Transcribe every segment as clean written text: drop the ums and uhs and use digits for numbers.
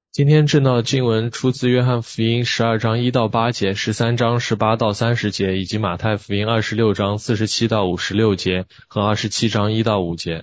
今天正道经文出自约翰福音12章1到8节、13章18到30节，以及马太福音26章47到56节和27章1到5节。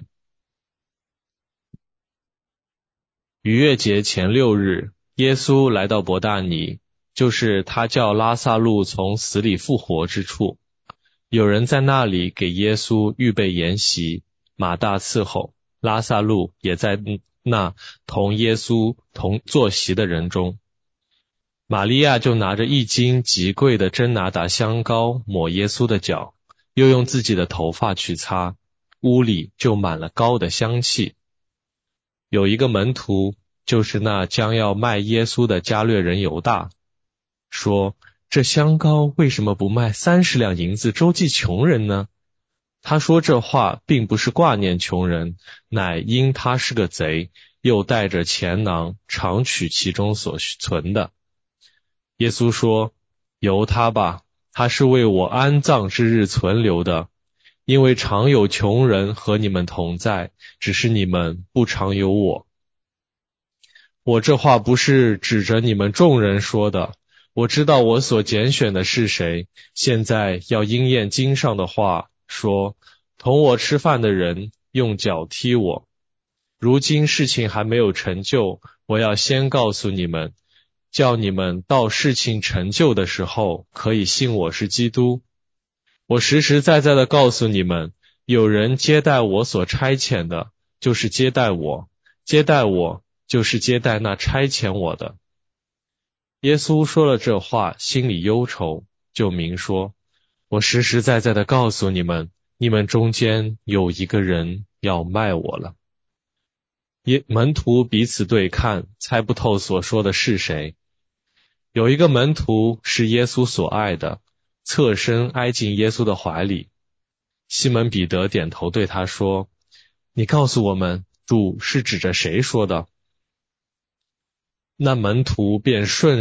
逾越节前6日，耶稣来到伯大尼，就是他叫拉撒路从死里复活之处。有人在那里给耶稣预备筵席，马大伺候，拉撒路也在那同耶稣同坐席的人中。玛利亚就拿着1斤极贵的真哪尕香膏抹耶稣的脚，又用自己的头发去擦，屋里就满了膏的香气。有一个门徒，就是那将要卖耶稣的加略人犹大，说：这香膏为什么不卖30两银子周济穷人呢？他说这话并不是挂念穷人，乃因他是个贼，又带着钱囊，常取其中所存的。耶稣说：由他吧，他是为我安葬之日存留的，因为常有穷人和你们同在，只是你们不常有我。我这话不是指着你们众人说的，我知道我所拣选的是谁，现在要应验经上的话，说同我吃饭的人用脚踢我。如今事情还没有成就，我要先告诉你们，叫你们到事情成就的时候，可以信我是基督。我实实在在的告诉你们，有人接待我所差遣的，就是接待我；接待我，就是接待那差遣我的。耶稣说了这话，心里忧愁，就明说：我实实在在的告诉你们，你们中间有一个人要卖我了。门徒彼此对看，猜不透所说的是谁。有一个门徒是耶稣所爱的，侧身挨进耶稣的怀里。西门彼得点头对他说：你告诉我们，主是指着谁说的？那门徒便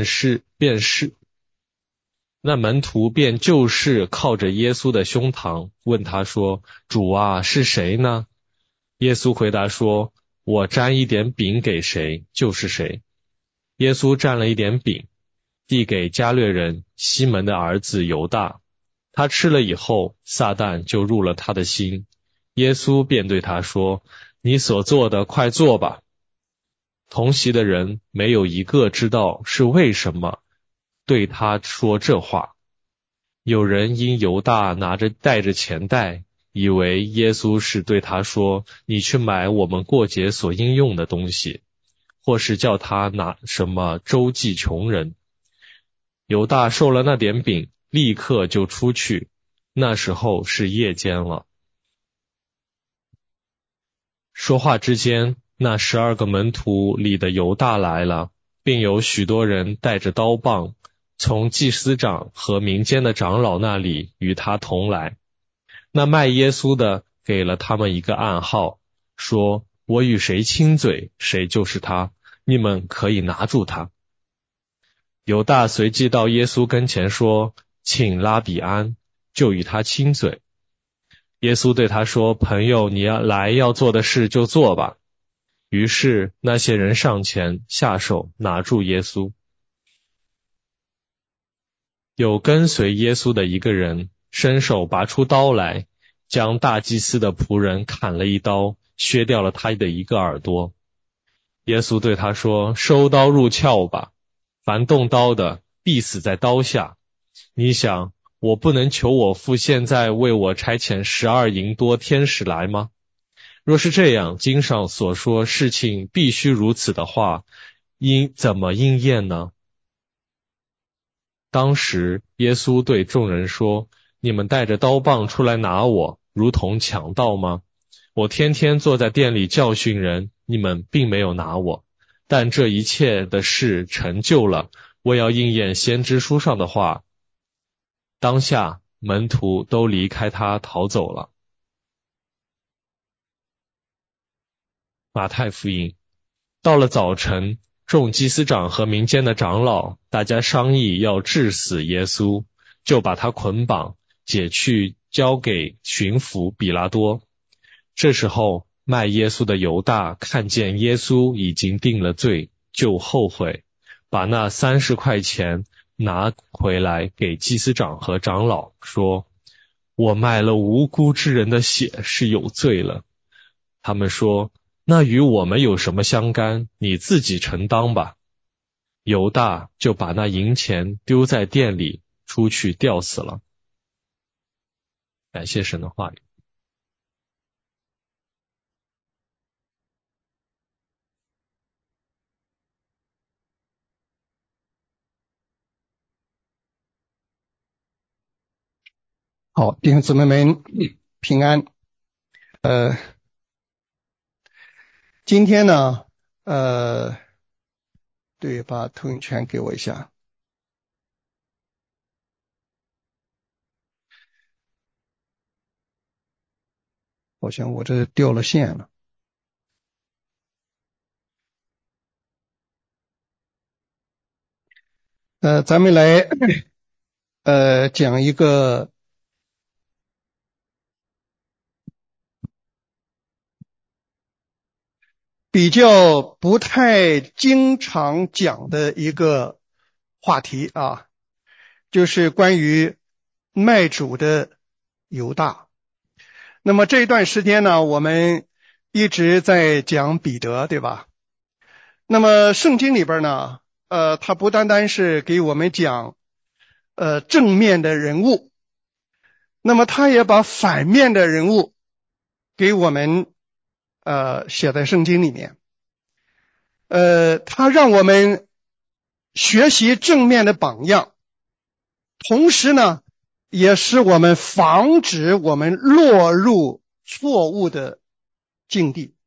就是靠着耶稣的胸膛，问他说：主啊，是谁呢？耶稣回答说：我沾一点饼给谁，就是谁。耶稣蘸了一点饼，递给加略人西门的儿子犹大。他吃了以后，撒旦就入了他的心。耶稣便对他说：你所做的，快做吧。同席的人没有一个知道是为什么对他说这话。有人因犹大带着钱袋，以为耶稣是对他说：你去买我们过节所应用的东西，或是叫他拿什么周济穷人。犹大受了那点饼，立刻就出去，那时候是夜间了。说话之间，那12个门徒里的犹大来了，并有许多人带着刀棒，从祭司长和民间的长老那里与他同来。那卖耶稣的给了他们一个暗号，说：我与谁亲嘴，谁就是他，你们可以拿住他。犹大随即到耶稣跟前说：请拉比安，就与他亲嘴。耶稣对他说：朋友，你要做的事就做吧。于是那些人上前下手拿住耶稣。有跟随耶稣的一个人伸手拔出刀来，将大祭司的仆人砍了一刀，削掉了他的一个耳朵。耶稣对他说：收刀入鞘吧，凡动刀的必死在刀下。你想，我不能求我父现在为我差遣12银多天使来吗？若是这样，经上所说事情必须如此的话，怎么应验呢？当时耶稣对众人说：你们带着刀棒出来拿我，如同强盗吗？我天天坐在店里教训人，你们并没有拿我。但这一切的事成就了，我要应验先知书上的话。当下门徒都离开他逃走了。马太福音。到了早晨，众祭司长和民间的长老，大家商议要治死耶稣，就把他捆绑，解去交给巡抚比拉多。这时候卖耶稣的犹大看见耶稣已经定了罪， 就后悔，把那30块钱拿回来给祭司长和长老，说：我卖了无辜之人的血，是有罪了。他们说：那与我们有什么相干？你自己承当吧。犹大就把那银钱丢在店里，出去吊死了。感谢神的话语。 好，弟兄姊妹们平安。今天呢，对，把投影权给我一下。好像我这掉了线了。咱们来讲一个比较不太经常讲的一个话题啊，就是关于卖主的犹大。那么这一段时间呢，我们一直在讲彼得，对吧？那么圣经里边呢，它不单单是给我们讲正面的人物，那么他也把反面的人物给我们写在圣经里面。他让我们学习正面的榜样，同时呢，也使我们防止我们落入错误的境地。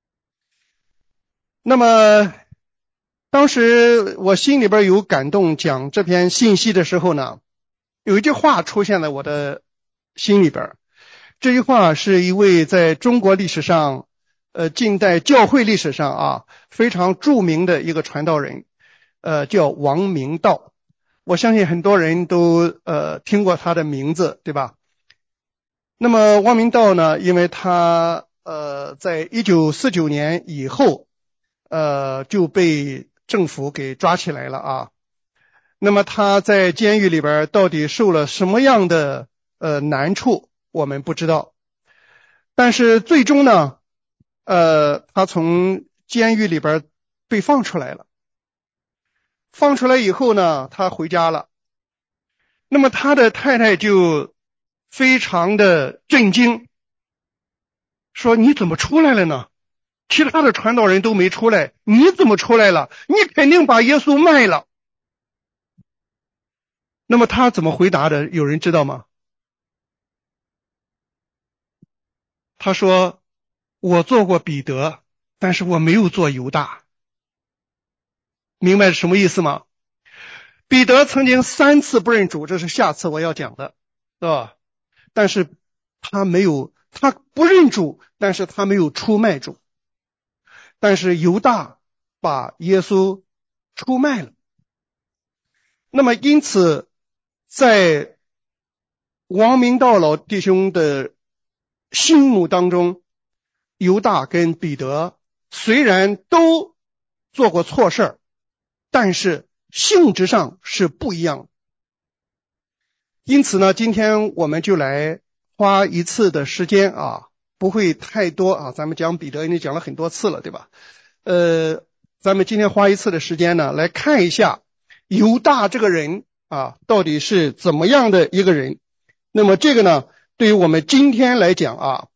那么当时我心里边有感动，讲这篇信息的时候呢，有一句话出现在我的心里边。这句话是一位在中国历史上近代教会历史上非常著名的一个传道人，叫王明道。我相信很多人都听过他的名字，对吧？那么王明道呢，因为他在1949年以后就被政府给抓起来了啊。那么他在监狱里边到底受了什么样的难处，我们不知道。但是最终呢，他从监狱里边被放出来了。放出来以后呢，他回家了。那么他的太太就非常的震惊，说：你怎么出来了呢？其他的传道人都没出来，你怎么出来了？你肯定把耶稣卖了。那么他怎么回答的？有人知道吗？他说：我做过彼得，但是我没有做犹大。明白是什么意思吗？彼得曾经3次不认主，这是下次我要讲的，是吧？但是他不认主，但是他没有出卖主。但是犹大把耶稣出卖了。那么因此在王明道老弟兄的心目当中，犹大跟彼得虽然都做过错事，但是性质上是不一样的。因此呢，今天我们就来花一次的时间不会太多咱们讲彼得已经讲了很多次了，对吧？咱们今天花一次的时间呢，来看一下犹大这个人到底是怎么样的一个人。那么这个呢，对于我们今天来讲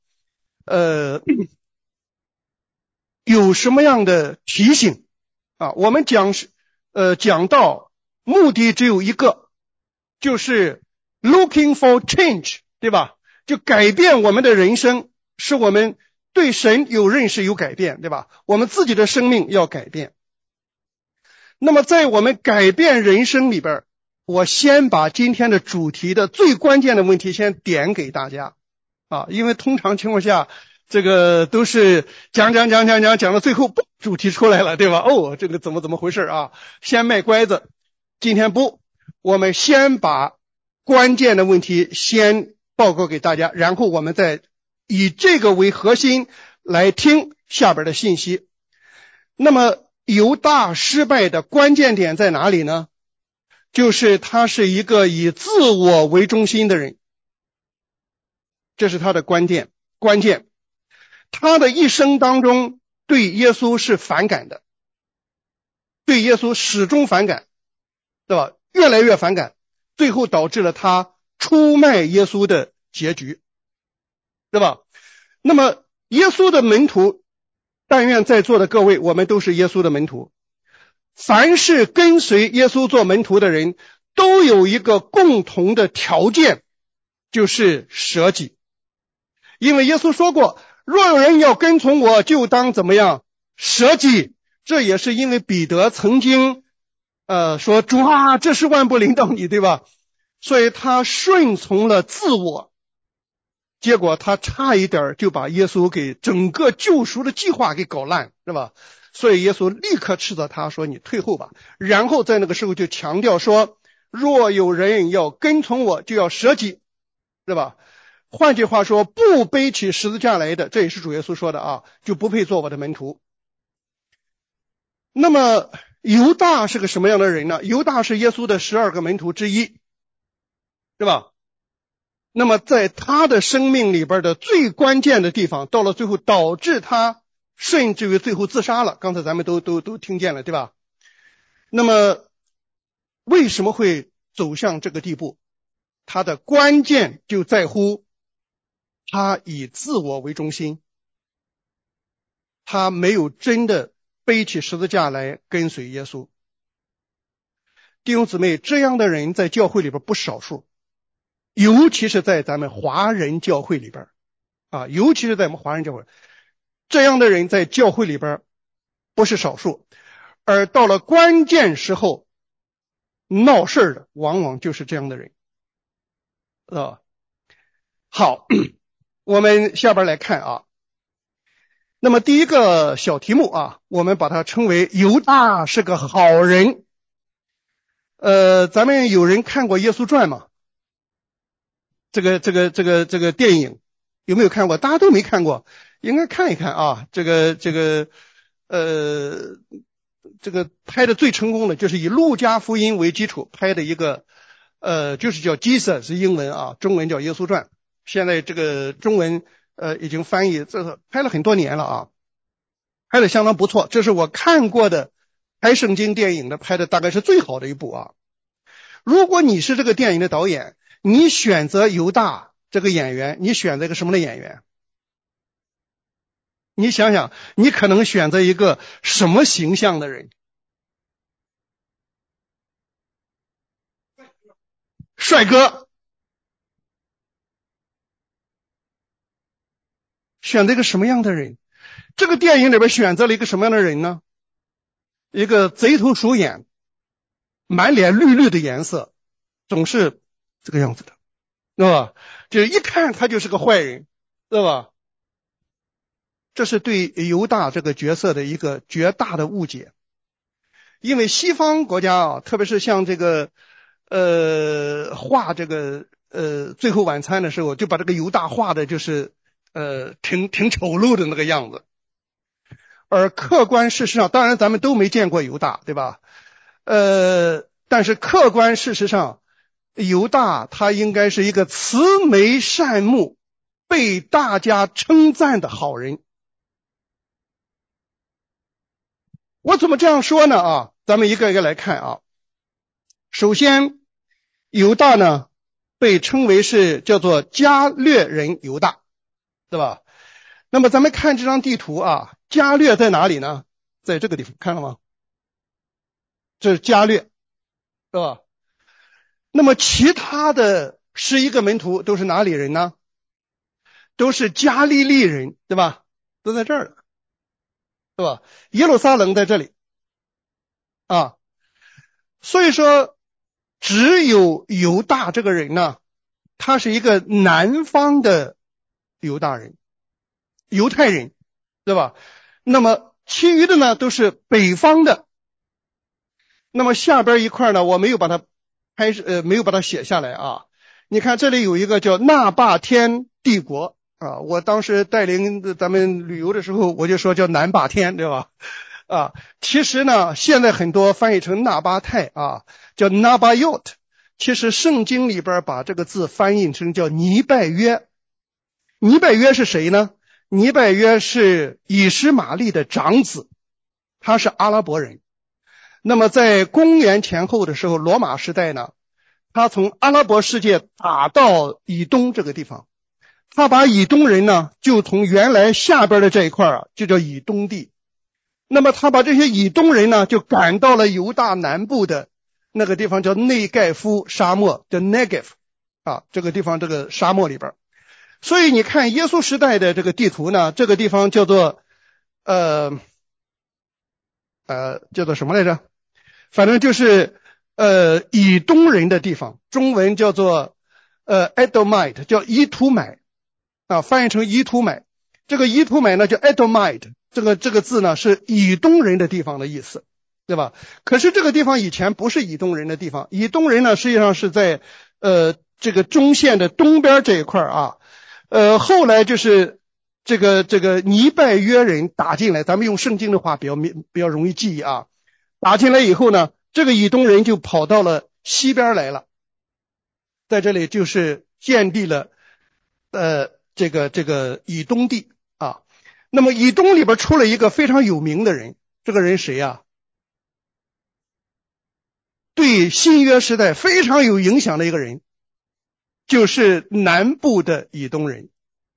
有什么样的提醒我们讲到目的只有一个，就是 looking for change， 对吧？就改变我们的人生，使我们对神有认识有改变，对吧？我们自己的生命要改变。那么在我们改变人生里边，我先把今天的主题的最关键的问题先点给大家因为通常情况下这个都是讲到最后主题出来了，对吧？这个怎么回事先卖乖子。今天不，我们先把关键的问题先报告给大家，然后我们再以这个为核心来听下边的信息。那么犹大失败的关键点在哪里呢？就是他是一个以自我为中心的人，这是他的关键。他的一生当中对耶稣是反感的，对耶稣始终反感，对吧？越来越反感，最后导致了他出卖耶稣的结局，对吧？那么耶稣的门徒，但愿在座的各位，我们都是耶稣的门徒。凡是跟随耶稣做门徒的人，都有一个共同的条件，就是舍己。因为耶稣说过，若有人要跟从我，就当怎么样？舍己。这也是因为彼得曾经说，主啊，这事万不临到你，对吧？所以他顺从了自我，结果他差一点就把耶稣给整个救赎的计划给搞烂，是吧？所以耶稣立刻斥责他说，你退后吧。然后在那个时候就强调说，若有人要跟从我，就要舍己，对吧？换句话说，不背起十字架来的，这也是主耶稣说的啊，就不配做我的门徒。那么犹大是个什么样的人呢？犹大是耶稣的12个门徒之一，对吧？那么在他的生命里边的最关键的地方，到了最后导致他甚至于最后自杀了，刚才咱们都听见了，对吧？那么为什么会走向这个地步？他的关键就在乎他以自我为中心，他没有真的背起十字架来跟随耶稣。弟兄姊妹，这样的人在教会里边不少数，尤其是在咱们华人教会里边尤其是在我们华人教会，这样的人在教会里边不是少数，而到了关键时候闹事的往往就是这样的人好，我们下边来看啊。那么第一个小题目我们把它称为犹大是个好人。咱们有人看过《耶稣传》吗？这个电影有没有看过？大家都没看过，应该看一看啊。这个拍的最成功的就是以路加福音为基础拍的一个就是叫 Jesus 是英文中文叫《耶稣传》。现在这个中文已经翻译，这拍了很多年了拍的相当不错。这是我看过的拍圣经电影的拍的大概是最好的一部如果你是这个电影的导演，你选择犹大这个演员，你选择一个什么的演员？你想想，你可能选择一个什么形象的人？帅哥。选择一个什么样的人？这个电影里边选择了一个什么样的人呢？一个贼头鼠眼，满脸绿绿的颜色，总是这个样子的，对吧？就一看他就是个坏人，对吧？这是对犹大这个角色的一个绝大的误解。因为西方国家特别是像这个画这个最后晚餐的时候，就把这个犹大画的就是挺丑陋的那个样子。而客观事实上，当然咱们都没见过犹大，对吧？但是客观事实上，犹大他应该是一个慈眉善目，被大家称赞的好人。我怎么这样说呢咱们一个一个来看首先犹大呢被称为是叫做加略人犹大，对吧？那么咱们看这张地图加略在哪里呢？在这个地方，看了吗？这是加略，对吧？那么其他的11个门徒都是哪里人呢？都是加利利人，对吧？都在这儿，对吧？耶路撒冷在这里所以说只有犹大这个人呢，他是一个南方的犹大人，犹太人，对吧？那么其余的呢都是北方的。那么下边一块呢，我没有把它没有把它写下来你看这里有一个叫纳巴天帝国我当时带领咱们旅游的时候，我就说叫南霸天，对吧？ 啊。其实呢，现在很多翻译成纳巴泰啊，叫 Nabayot。其实圣经里边把这个字翻译成叫尼拜约。尼拜约是谁呢？尼拜约是以实玛利的长子，他是阿拉伯人。那么在公元前后的时候，罗马时代呢，他从阿拉伯世界打到以东这个地方，他把以东人呢就从原来下边的这一块就叫以东地。那么他把这些以东人呢就赶到了犹大南部的那个地方叫内盖夫沙漠，叫 Negev 啊，这个地方这个沙漠里边。所以你看耶稣时代的这个地图呢，这个地方叫做叫做什么来着？反正就是以东人的地方，中文叫做Edomite， 叫伊图买啊，翻译成伊图买。这个伊图买呢叫 Edomite， 这个字呢是以东人的地方的意思，对吧？可是这个地方以前不是以东人的地方，以东人呢实际上是在这个中线的东边这一块啊。后来就是这个尼拜约人打进来，咱们用圣经的话比较容易记忆啊。打进来以后呢，这个以东人就跑到了西边来了，在这里就是建立了这个以东地啊。那么以东里边出了一个非常有名的人，这个人谁啊？对新约时代非常有影响的一个人，就是南部的以东人。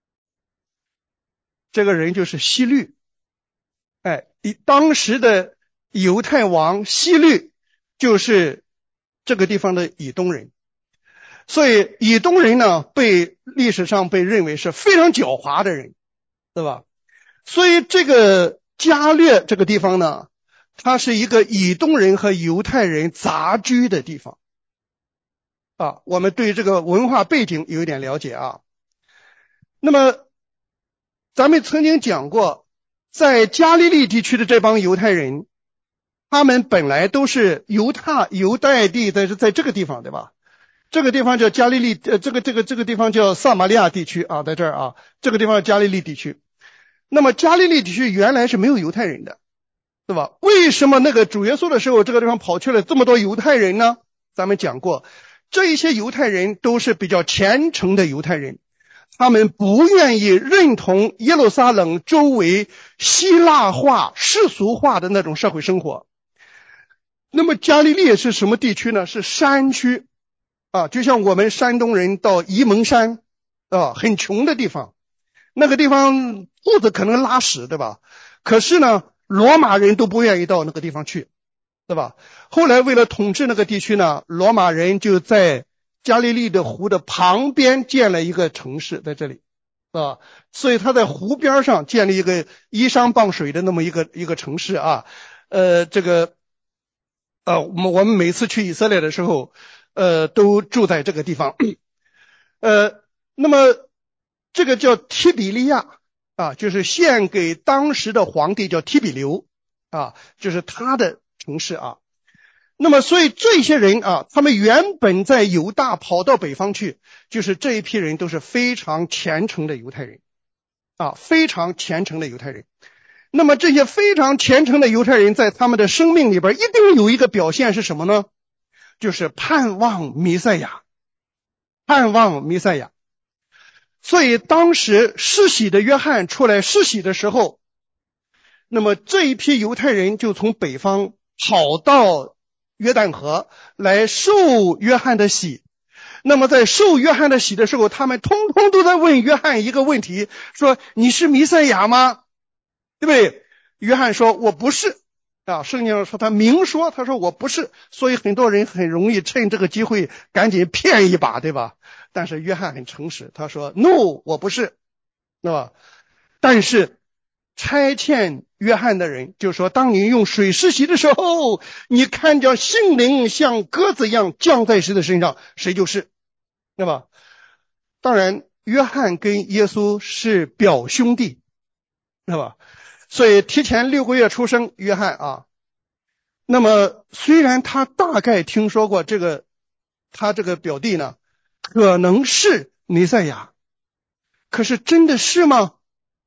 这个人就是希律。当时的犹太王希律就是这个地方的以东人。所以以东人呢，历史上被认为是非常狡猾的人，对吧？所以这个加略这个地方呢，它是一个以东人和犹太人杂居的地方啊。我们对这个文化背景有一点了解啊。那么咱们曾经讲过，在加利利地区的这帮犹太人，他们本来都是犹太地在这个地方，对吧？这个地方叫加利利，这个地方叫撒玛利亚地区啊，在这儿啊，这个地方叫加利利地区。那么加利利地区原来是没有犹太人的，对吧？为什么那个主耶稣的时候，这个地方跑去了这么多犹太人呢？咱们讲过，这一些犹太人都是比较虔诚的犹太人，他们不愿意认同耶路撒冷周围希腊化、世俗化的那种社会生活。那么加利利是什么地区呢？是山区啊，就像我们山东人到沂蒙山啊，很穷的地方，那个地方兔子可能拉屎，对吧？可是呢，罗马人都不愿意到那个地方去，对吧？后来为了统治那个地区呢，罗马人就在加利利的湖的旁边建了一个城市，在这里啊，所以他在湖边上建立一个依山傍水的那么一个城市啊。我们每次去以色列的时候都住在这个地方。那么这个叫提比利亚啊，就是献给当时的皇帝叫提比留啊，就是他的城市啊。那么所以这些人啊，他们原本在犹大跑到北方去，就是这一批人都是非常虔诚的犹太人啊，非常虔诚的犹太人。那么这些非常虔诚的犹太人在他们的生命里边一定有一个表现是什么呢？就是盼望弥赛亚，盼望弥赛亚。所以当时施洗的约翰出来施洗的时候，那么这一批犹太人就从北方跑到约旦河来受约翰的洗。那么在受约翰的洗的时候，他们通通都在问约翰一个问题，说你是弥赛亚吗？对不对？约翰说我不是啊，圣经上说他明说，他说我不是。所以很多人很容易趁这个机会赶紧骗一把，对吧？但是约翰很诚实，他说 no， 我不是，对吧？但是差遣约翰的人就说，当你用水施洗的时候，你看见圣灵像鸽子一样降在谁的身上，谁就是，对吧？当然约翰跟耶稣是表兄弟，对吧？所以提前6个月出生约翰啊。那么虽然他大概听说过他这个表弟呢可能是弥赛亚，可是真的是吗？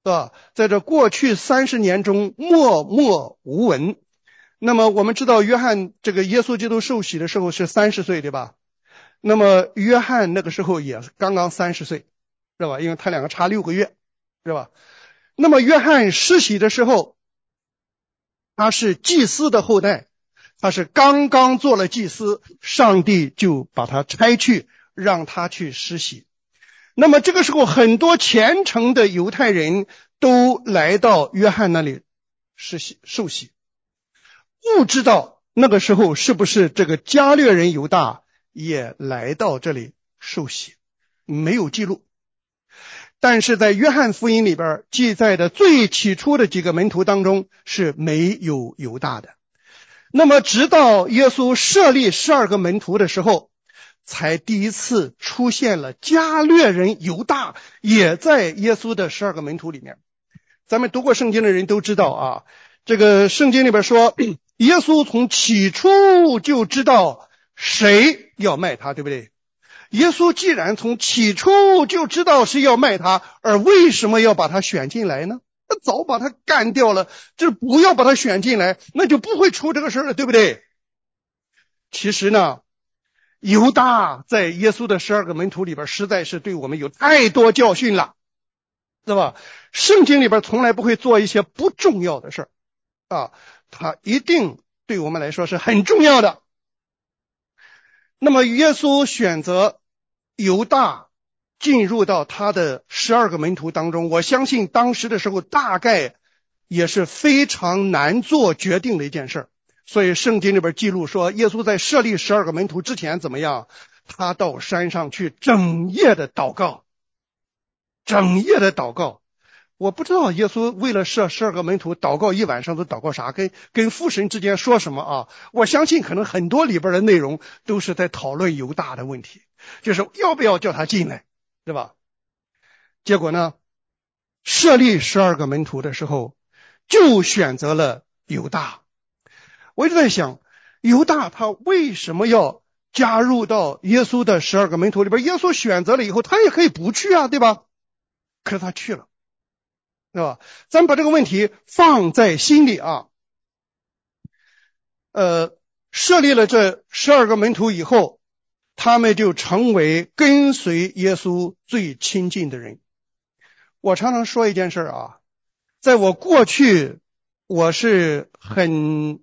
是吧？在这过去30年中默默无闻。那么我们知道约翰这个耶稣基督受洗的时候是30岁，对吧？那么约翰那个时候也刚刚30岁，是吧？因为他两个差6个月，是吧？那么约翰施洗的时候，他是祭司的后代，他是刚刚做了祭司，上帝就把他差去，让他去施洗。那么这个时候很多虔诚的犹太人都来到约翰那里施洗受洗，不知道那个时候是不是这个加略人犹大也来到这里受洗，没有记录。但是在约翰福音里边记载的最起初的几个门徒当中是没有犹大的。那么直到耶稣设立12个门徒的时候，才第一次出现了加略人犹大也在耶稣的12个门徒里面。咱们读过圣经的人都知道啊，这个圣经里边说耶稣从起初就知道谁要卖他，对不对？耶稣既然从起初就知道是要卖他，而为什么要把他选进来呢？他早把他干掉了，就是不要把他选进来，那就不会出这个事了，对不对？其实呢，犹大在耶稣的12个门徒里边实在是对我们有太多教训了，对吧？圣经里边从来不会做一些不重要的事啊，他一定对我们来说是很重要的。那么耶稣选择犹大进入到他的12个门徒当中，我相信当时的时候大概也是非常难做决定的一件事。所以圣经里边记录说，耶稣在设立12个门徒之前怎么样？他到山上去整夜的祷告，整夜的祷告。我不知道耶稣为了设12个门徒祷告一晚上都祷告啥，跟父神之间说什么啊？我相信可能很多里边的内容都是在讨论犹大的问题，就是要不要叫他进来，对吧？结果呢，设立12个门徒的时候就选择了犹大。我一直在想，犹大他为什么要加入到耶稣的12个门徒里边？耶稣选择了以后他也可以不去啊，对吧？可是他去了，对吧？咱们把这个问题放在心里啊。设立了这12个门徒以后，他们就成为跟随耶稣最亲近的人。我常常说一件事啊，在我过去我是很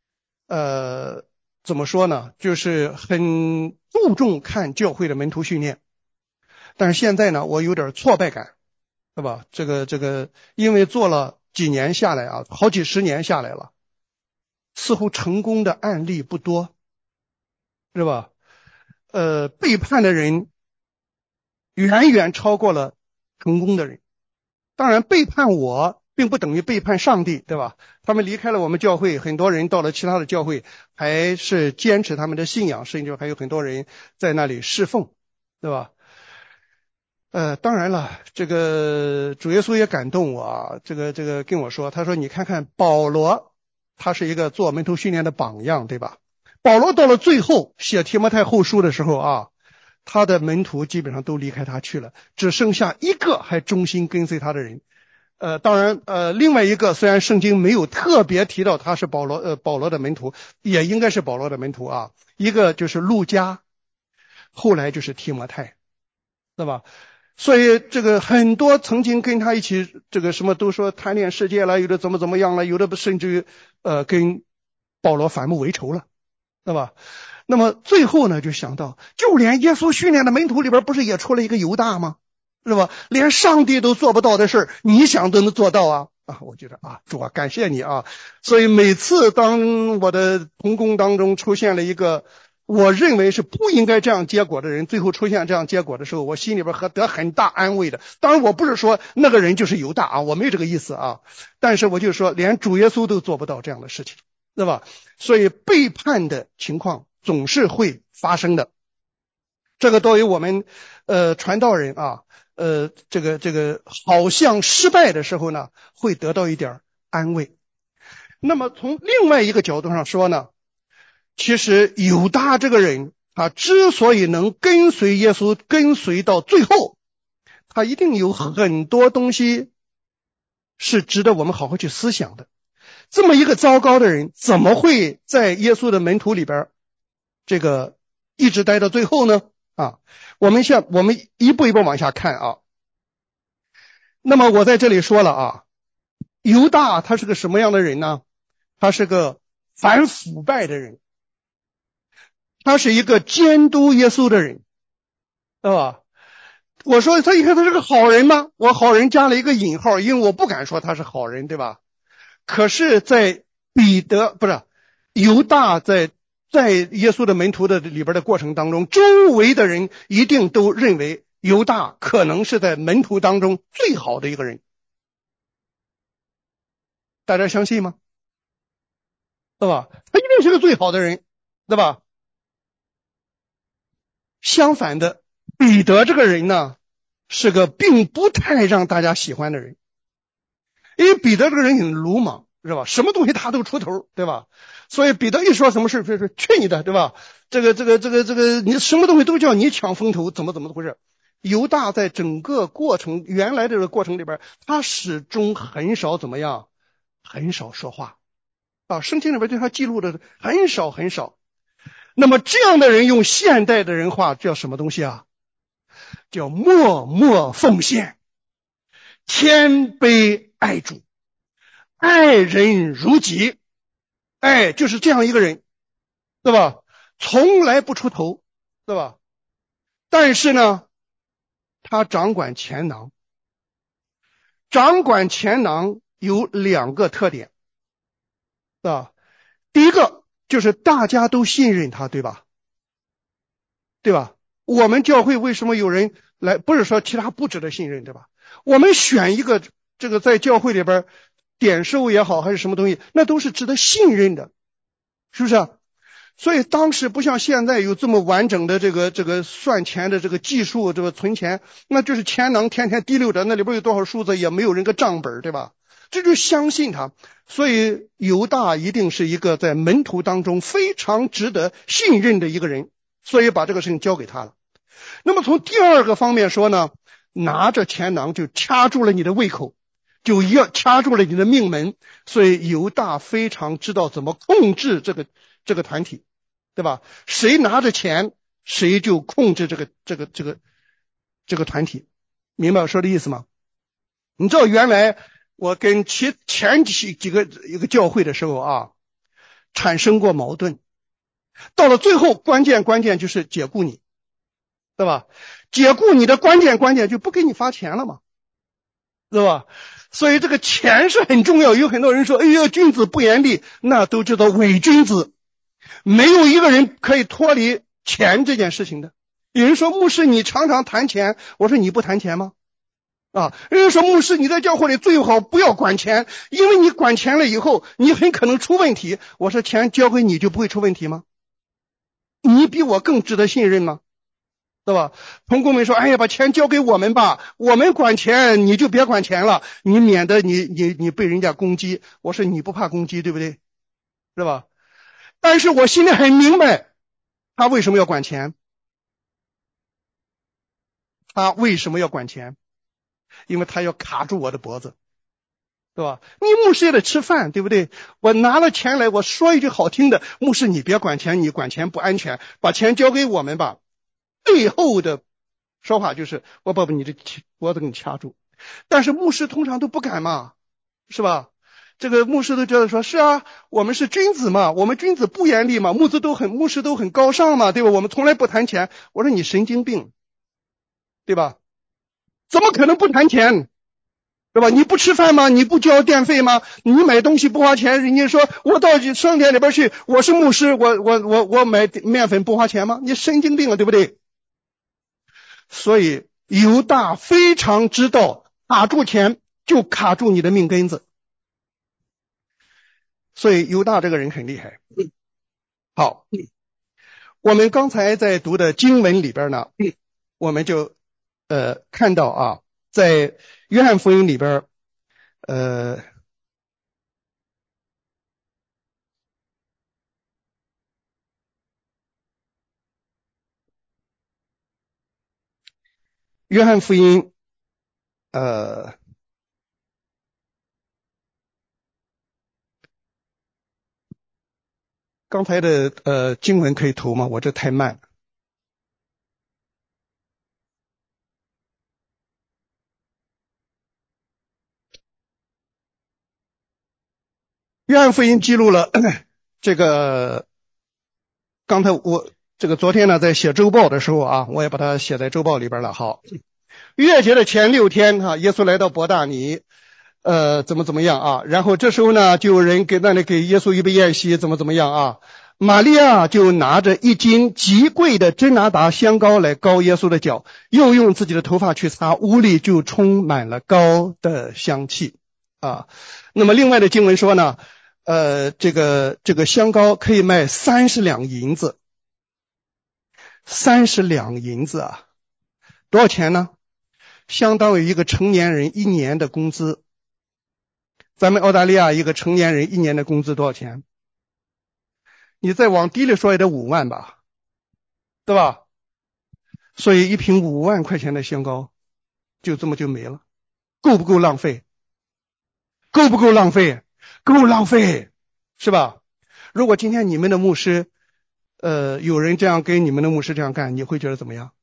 怎么说呢，就是很注重看教会的门徒训练，但是现在呢我有点挫败感，对吧？这个因为做了几年下来啊，好几十年下来了，似乎成功的案例不多，是吧？背叛的人远远超过了成功的人。当然背叛我并不等于背叛上帝，对吧？他们离开了我们教会，很多人到了其他的教会，还是坚持他们的信仰，甚至还有很多人在那里侍奉，对吧？当然了，这个主耶稣也感动我啊，这个跟我说，他说你看看保罗，他是一个做门徒训练的榜样，对吧？保罗到了最后写提摩太后书的时候啊，他的门徒基本上都离开他去了，只剩下一个还忠心跟随他的人。当然另外一个虽然圣经没有特别提到他是保罗的门徒，也应该是保罗的门徒啊。一个就是路加，后来就是提摩太，对吧？所以这个很多曾经跟他一起这个什么都说贪恋世界了，有的怎么样了，有的甚至于跟保罗反目为仇了，对吧？那么最后呢就想到，就连耶稣训练的门徒里边不是也出了一个犹大吗？是吧？连上帝都做不到的事，你想都能做到啊！我觉得啊，主啊，感谢你啊！所以每次当我的同工当中出现了一个我认为是不应该这样结果的人，最后出现这样结果的时候，我心里边得很大安慰的。当然我不是说那个人就是犹大啊，我没有这个意思啊，但是我就说连主耶稣都做不到这样的事情，对吧？所以背叛的情况总是会发生的。这个作为我们传道人啊，这个好像失败的时候呢，会得到一点安慰。那么从另外一个角度上说呢，其实犹大这个人，他之所以能跟随耶稣跟随到最后，他一定有很多东西是值得我们好好去思想的。这么一个糟糕的人，怎么会在耶稣的门徒里边这个一直待到最后呢？我们一步一步往下看啊。那么我在这里说了啊，犹大他是个什么样的人呢？他是个反腐败的人，他是一个监督耶稣的人，对吧？我说他一看他是个好人吗？我好人加了一个引号，因为我不敢说他是好人，对吧？可是在犹大在耶稣的门徒的里边的过程当中，周围的人一定都认为犹大可能是在门徒当中最好的一个人。大家相信吗？对吧？他一定是个最好的人，对吧？相反的，彼得这个人呢，是个并不太让大家喜欢的人，因为彼得这个人很鲁莽，是吧？什么东西他都出头，对吧？所以彼得一说什么事，说去你的，对吧？这个，你什么东西都叫你抢风头，怎么回事？犹大在整个过程原来这个过程里边，他始终很少怎么样，很少说话圣经里边对他记录的很少很少。那么这样的人用现代的人话叫什么东西啊？叫默默奉献，谦卑爱主，爱人如己。就是这样一个人，对吧？从来不出头，对吧？但是呢，他掌管钱囊。掌管钱囊有两个特点，对吧？第一个就是大家都信任他，对吧？对吧？我们教会为什么有人来，不是说其他不值得信任，对吧？我们选一个这个在教会里边点数也好还是什么东西，那都是值得信任的，是不是？所以当时不像现在有这么完整的这个算钱的这个技术，这个存钱，那就是钱囊天天滴溜着，那里边有多少数字也没有人个账本，对吧？这就相信他，所以犹大一定是一个在门徒当中非常值得信任的一个人，所以把这个事情交给他了。那么从第二个方面说呢，拿着钱囊就掐住了你的胃口，就要掐住了你的命门，所以犹大非常知道怎么控制这个团体，对吧？谁拿着钱，谁就控制这个团体，明白我说的意思吗？你知道原来我跟前几个一个教会的时候产生过矛盾，到了最后关键就是解雇你，对吧？解雇你的关键就不给你发钱了嘛，对吧？所以这个钱是很重要。有很多人说，哎呀，君子不言利，那都叫做伪君子。没有一个人可以脱离钱这件事情的。有人说，牧师你常常谈钱，我说你不谈钱吗？有人说，牧师你在教会里最好不要管钱，因为你管钱了以后，你很可能出问题。我说钱交给你就不会出问题吗？你比我更值得信任吗？对吧？同工们说，哎呀，把钱交给我们吧，我们管钱，你就别管钱了，你免得你被人家攻击。我说你不怕攻击，对不对？是吧？但是我心里很明白，他为什么要管钱？他为什么要管钱？因为他要卡住我的脖子，对吧？你牧师也得吃饭，对不对？我拿了钱来，我说一句好听的，牧师你别管钱，你管钱不安全，把钱交给我们吧。背后的说法就是我把你的脖子给你掐住。但是牧师通常都不敢嘛，是吧？这个牧师都觉得说，是啊，我们是君子嘛，我们君子不严厉嘛，牧师都很高尚嘛，对吧？我们从来不谈钱。我说你神经病，对吧？怎么可能不谈钱？对吧？你不吃饭吗？你不交电费吗？你买东西不花钱？人家说我到商店里边去，我是牧师，我买面粉不花钱吗？你神经病了，对不对？所以犹大非常知道卡住钱就卡住你的命根子，所以犹大这个人很厉害。好，我们刚才在读的经文里边呢，我们就看到在约翰福音里边约翰福音刚才的经文可以投吗？我这太慢了。约翰福音记录了这个，刚才我昨天呢在写周报的时候啊，我也把它写在周报里边了。好，逾越节的前6天啊，耶稣来到伯大尼，怎么样啊？然后这时候呢，就有人给耶稣预备宴席，怎么样啊？玛利亚就拿着1斤极贵的真拿达香膏来膏耶稣的脚，又用自己的头发去擦，屋里就充满了膏的香气啊。那么另外的经文说呢，这个香膏可以卖30两银子，30两银子啊，多少钱呢？相当于一个成年人1年的工资。咱们澳大利亚一个成年人1年的工资多少钱？你再往低了说也得5万吧，对吧？所以一瓶5万块钱的香膏就这么就没了，够不够浪费？够不够浪费？够浪费，是吧？如果今天你们的牧师有人这样跟你们的牧师这样干，你会觉得怎么样？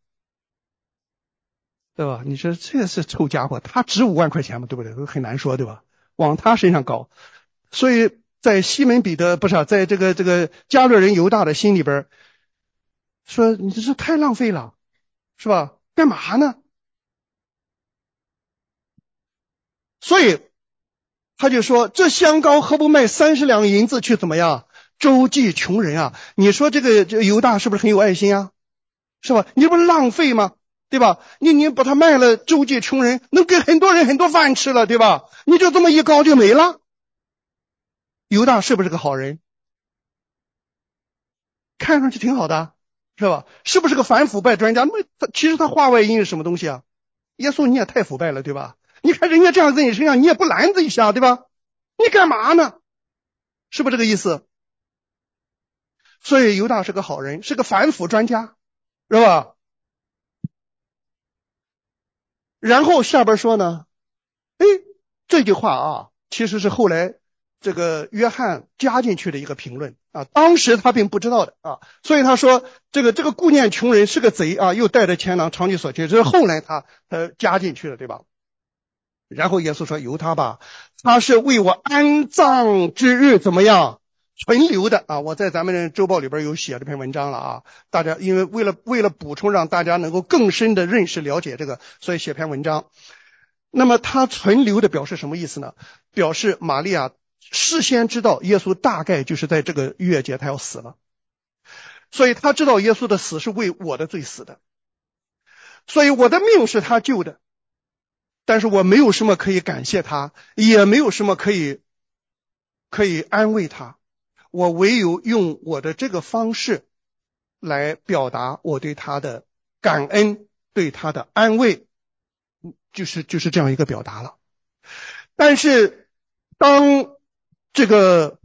对吧？你说这是臭家伙，他值5万块钱吗？对不对？很难说，对吧？往他身上搞。所以在西门彼得在这个加略人犹大的心里边说，你这是太浪费了，是吧？干嘛呢？所以他就说，这香膏何不卖30两银子去怎么样周济穷人啊？你说这个犹大是不是很有爱心啊？是吧？你这不是浪费吗？对吧？你把它卖了周济穷人，能给很多人很多饭吃了，对吧？你就这么一膏就没了。犹大是不是个好人？看上去挺好的，是吧？是不是个反腐败专家？其实他话外音是什么东西啊？耶稣你也太腐败了，对吧？你看人家这样在你身上，你也不拦着一下，对吧？你干嘛呢？是不是这个意思？所以犹大是个好人，是个反腐专家，是吧？然后下边说呢，这句话啊，其实是后来这个约翰加进去的一个评论啊，当时他并不知道的啊，所以他说这个顾念穷人是个贼啊，又带着钱囊长期所缺，这是后来他加进去的，对吧？然后耶稣说由他吧，他是为我安葬之日怎么样存留的啊！我在咱们周报里边有写这篇文章了啊，大家因为为了补充让大家能够更深的认识了解这个，所以写篇文章。那么他存留的表示什么意思呢？表示玛利亚事先知道耶稣大概就是在这个逾越节他要死了，所以他知道耶稣的死是为我的罪死的，所以我的命是他救的，但是我没有什么可以感谢他，也没有什么可以安慰他，我唯有用我的这个方式来表达我对他的感恩，对他的安慰，就是这样一个表达了。但是当这个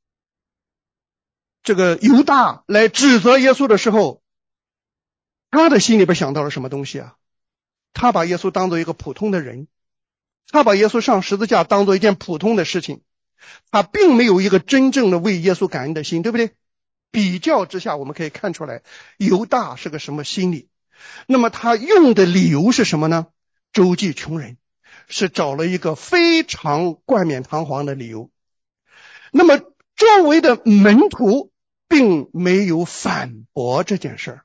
犹大来指责耶稣的时候，他的心里边想到了什么东西啊？他把耶稣当做一个普通的人，他把耶稣上十字架当做一件普通的事情，他并没有一个真正的为耶稣感恩的心，对不对？比较之下我们可以看出来犹大是个什么心理。那么他用的理由是什么呢？周济穷人，是找了一个非常冠冕堂皇的理由。那么周围的门徒并没有反驳这件事儿。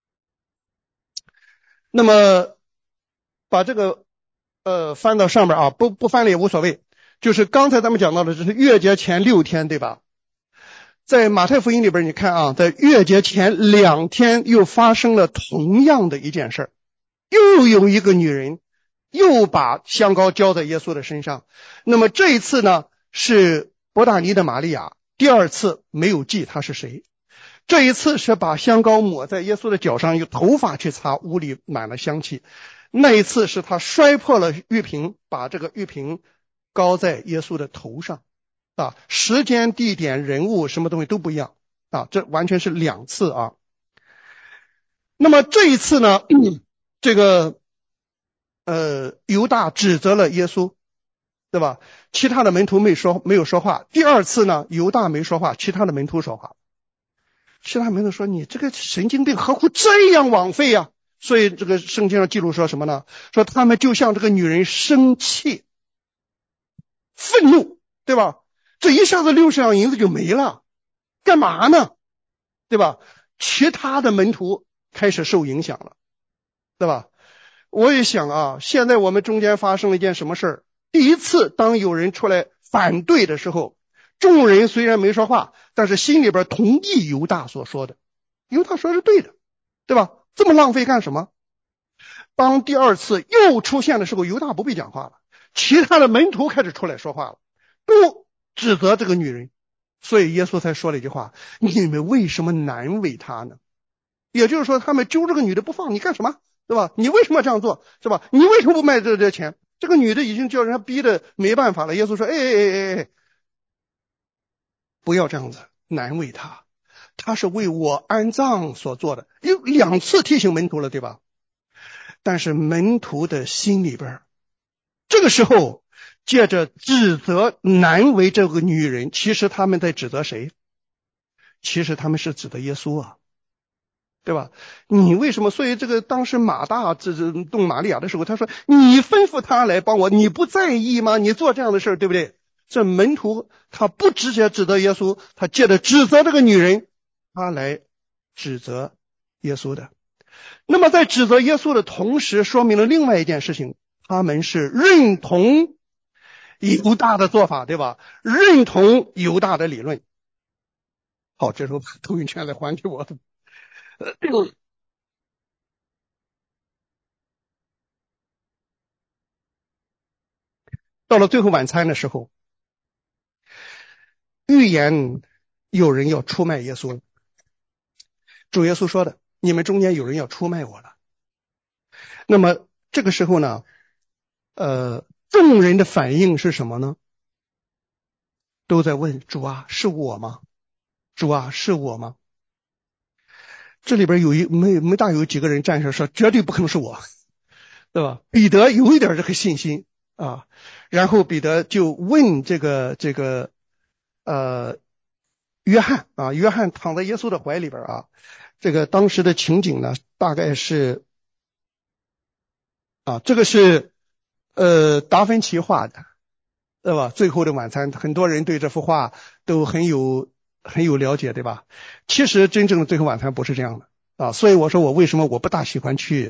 那么把这个翻到上面啊，不翻了也无所谓。就是刚才咱们讲到的，这是逾越节前6天，对吧？在马太福音里边，你看啊，在逾越节前2天又发生了同样的一件事儿，又有一个女人又把香膏浇在耶稣的身上。那么这一次呢，是伯大尼的玛利亚，第二次没有记她是谁。这一次是把香膏抹在耶稣的脚上，用头发去擦，屋里满了香气。那一次是他摔破了玉瓶，把这个玉瓶膏在耶稣的头上啊，时间、地点、人物什么东西都不一样啊，这完全是2次啊。那么这一次呢，这个犹大指责了耶稣，对吧？其他的门徒没有说话。第二次呢，犹大没说话，其他的门徒说话。 其他门徒说你这个神经病何苦这样枉费呀？所以这个圣经上记录说什么呢？说他们就像这个女人生气愤怒，对吧？这一下子60两银子就没了，干嘛呢？对吧？其他的门徒开始受影响了，对吧？我也想啊，现在我们中间发生了一件什么事儿？第一次当有人出来反对的时候，众人虽然没说话，但是心里边同意犹大所说的，犹大说是对的，对吧？这么浪费干什么？当第二次又出现的时候，犹大不必讲话了，其他的门徒开始出来说话了，都指责这个女人，所以耶稣才说了一句话：你们为什么难为她呢？也就是说，他们揪这个女的不放，你干什么？对吧？你为什么这样做？是吧？你为什么不卖这钱？这个女的已经叫人家逼得没办法了。耶稣说：哎，不要这样子难为她，她是为我安葬所做的。有2次提醒门徒了，对吧？但是门徒的心里边，这个时候借着指责难为这个女人，其实他们在指责谁？其实他们是指责耶稣啊。对吧？你为什么？所以这个当时马大动玛利亚的时候，他说：“你吩咐他来帮我，你不在意吗？你做这样的事，对不对？”这门徒他不直接指责耶稣，他借着指责这个女人，他来指责耶稣的。那么在指责耶稣的同时，说明了另外一件事情，他们是认同犹大的做法，对吧？认同犹大的理论。好，这时候把投影权来还给我。到了最后晚餐的时候，预言有人要出卖耶稣了。主耶稣说的：“你们中间有人要出卖我了。”那么这个时候呢，众人的反应是什么呢？都在问主啊，是我吗？主啊，是我吗？这里边没大有几个人站上说绝对不可能是我，对吧？彼得有一点这个信心啊，然后彼得就问约翰啊，约翰躺在耶稣的怀里边啊，这个当时的情景呢，大概是啊，这个是达芬奇画的，对吧？最后的晚餐，很多人对这幅画都很有了解，对吧？其实真正的最后晚餐不是这样的啊，所以我说我为什么我不大喜欢去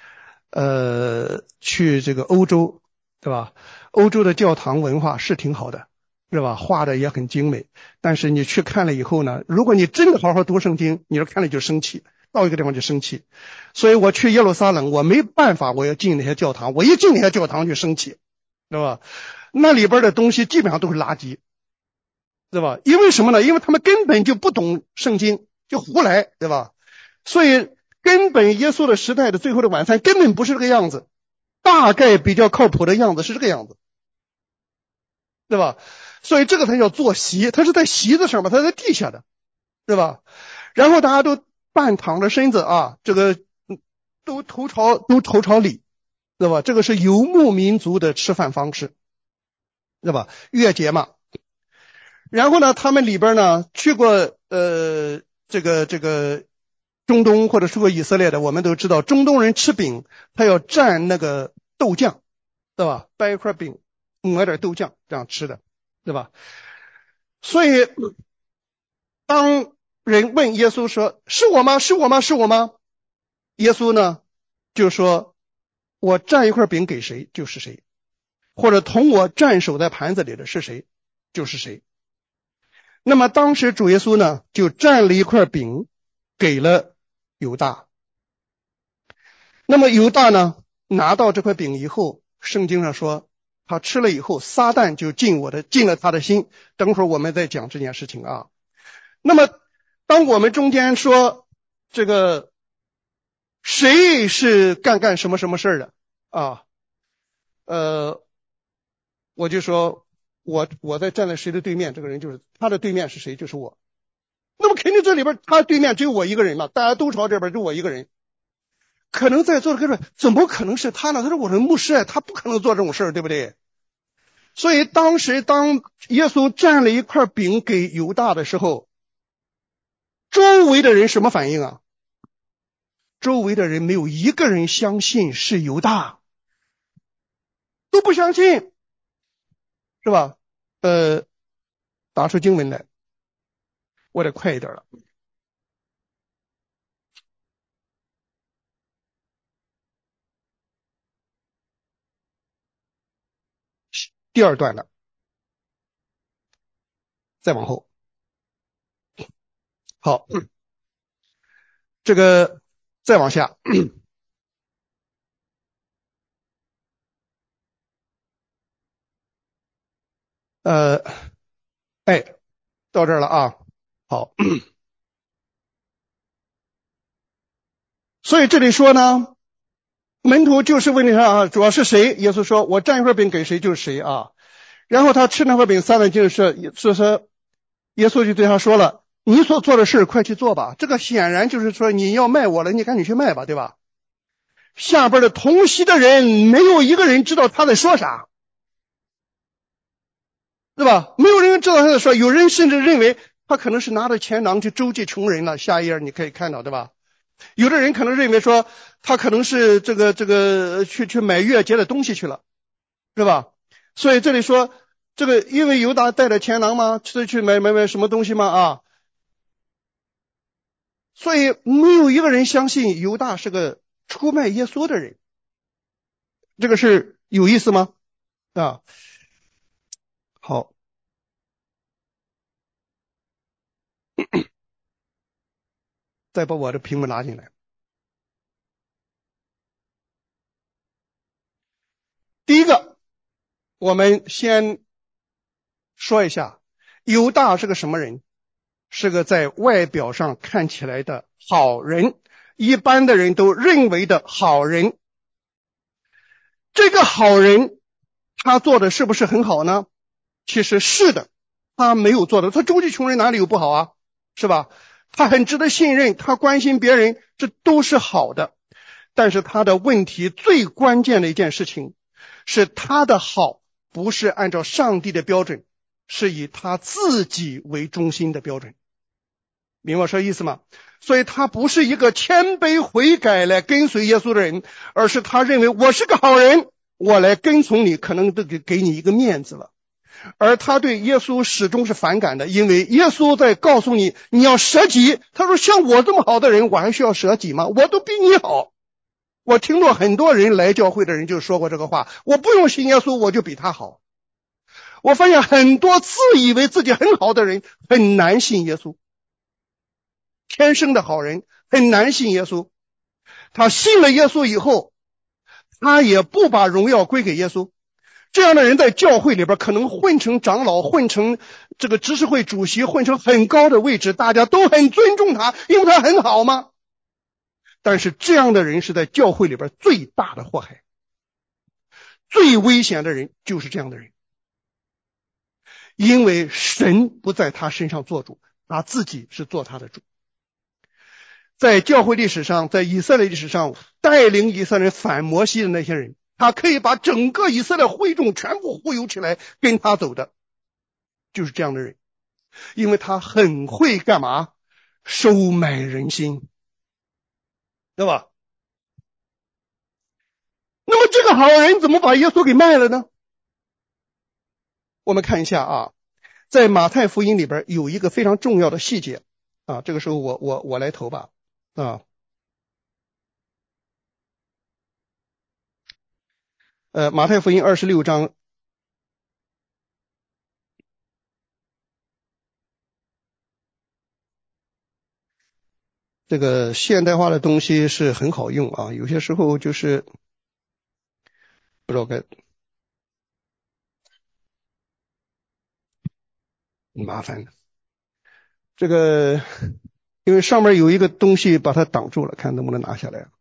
这个欧洲，对吧？欧洲的教堂文化是挺好的，是吧？画的也很精美，但是你去看了以后呢，如果你真的好好读圣经，你说看了就生气，到一个地方就生气。所以我去耶路撒冷，我没办法，我要进那些教堂，我一进那些教堂就生气，对吧？那里边的东西基本上都是垃圾，对吧？因为什么呢？因为他们根本就不懂圣经，就胡来，对吧？所以根本耶稣的时代的最后的晚餐根本不是这个样子，大概比较靠谱的样子是这个样子，对吧？所以这个才叫坐席，它是在席子上面，它在地下的，对吧？然后大家都半躺着身子啊，这个都头朝里，对吧？这个是游牧民族的吃饭方式，对吧？月节嘛。然后呢，他们里边呢去过这个中东或者去过以色列的，我们都知道中东人吃饼，他要蘸那个豆酱，对吧？掰一块饼，抹点豆酱这样吃的，对吧？所以当人问耶稣说：“是我吗？是我吗？是我吗？”耶稣呢就说：“我蘸一块饼给谁就是谁，或者同我蘸手在盘子里的是谁就是谁。”那么当时主耶稣呢就蘸了一块饼给了犹大。那么犹大呢拿到这块饼以后，圣经上说他吃了以后，撒旦就进了他的心。等会儿我们再讲这件事情啊。那么当我们中间说这个谁是干什么事的啊，我就说我在站在谁的对面，这个人就是他的对面是谁，就是我。那么肯定这里边他对面只有我一个人嘛，大家都朝这边，就我一个人。可能在座的各位怎么可能是他呢？他说我是牧师，他不可能做这种事儿，对不对？所以当时当耶稣蘸了一块饼给犹大的时候，众周围的人什么反应啊？周围的人没有一个人相信是犹大，都不相信，是吧？打出经文来，我得快一点了。第二段了，再往后。好，这个再往下。哎，到这儿了啊。好，所以这里说呢，门徒就是问题上啊，主要是谁？耶稣说：“我蘸一块饼给谁就是谁啊。”然后他吃那块饼，撒在地上，说耶稣就对他说了：“你所做的事，快去做吧。”这个显然就是说你要卖我了，你赶紧去卖吧，对吧？下边的同席的人没有一个人知道他在说啥，对吧？没有人知道他在说，有人甚至认为他可能是拿着钱囊去周济穷人了。下一页你可以看到，对吧？有的人可能认为说他可能是这个去买逾越节的东西去了，是吧？所以这里说这个因为犹大带着钱囊吗？去买什么东西吗？啊，所以没有一个人相信犹大是个出卖耶稣的人。这个是有意思吗？啊，好，再把我的屏幕拿进来。第一个，我们先说一下犹大是个什么人，是个在外表上看起来的好人，一般的人都认为的好人。这个好人他做的是不是很好呢？其实是的，他没有做的，他周济穷人哪里有不好啊？是吧？他很值得信任，他关心别人，这都是好的。但是他的问题最关键的一件事情是他的好不是按照上帝的标准，是以他自己为中心的标准。明白我说意思吗？所以他不是一个谦卑悔改来跟随耶稣的人，而是他认为我是个好人，我来跟从你可能都给你一个面子了。而他对耶稣始终是反感的，因为耶稣在告诉你你要舍己。他说像我这么好的人，我还需要舍己吗？我都比你好。我听过很多人来教会的人就说过这个话，我不用信耶稣我就比他好。我发现很多自以为自己很好的人很难信耶稣，天生的好人很难信耶稣。他信了耶稣以后，他也不把荣耀归给耶稣。这样的人在教会里边可能混成长老，混成这个执事会主席，混成很高的位置，大家都很尊重他，因为他很好吗？但是这样的人是在教会里边最大的祸害，最危险的人就是这样的人，因为神不在他身上做主，他自己是做他的主。在教会历史上，在以色列历史上，带领以色列人反摩西的那些人，他可以把整个以色列会众全部忽悠起来跟他走的，就是这样的人。因为他很会干嘛？收买人心，对吧？那么这个好人怎么把耶稣给卖了呢？我们看一下啊，在马太福音里边有一个非常重要的细节啊，这个时候我来投吧啊。马太福音26章，这个现代化的东西是很好用啊，有些时候就是不知道该麻烦的。这个因为上面有一个东西把它挡住了，看能不能拿下来。